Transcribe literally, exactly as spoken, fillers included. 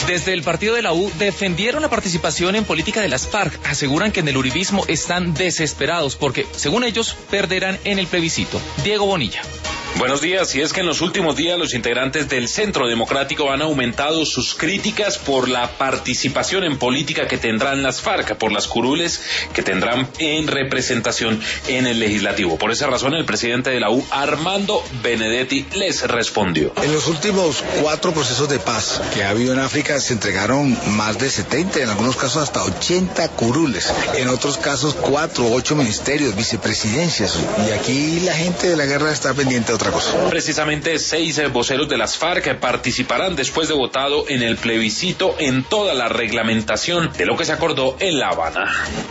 Desde el partido de la U defendieron la participación en política de las FARC. Aseguran que en el uribismo están desesperados porque, según ellos, perderán en el plebiscito. Diego Bonilla. Buenos días, y es que en los últimos días los integrantes del Centro Democrático han aumentado sus críticas por la participación en política que tendrán las FARC, por las curules que tendrán en representación en el legislativo. Por esa razón el presidente de la U, Armando Benedetti, les respondió. En los últimos cuatro procesos de paz que ha habido en África se entregaron más de setenta, en algunos casos hasta ochenta curules, en otros casos cuatro, ocho ministerios, vicepresidencias, y aquí la gente de la guerra está pendiente de otra cosa. Precisamente seis voceros de las FARC participarán después de votado en el plebiscito en toda la reglamentación de lo que se acordó en La Habana.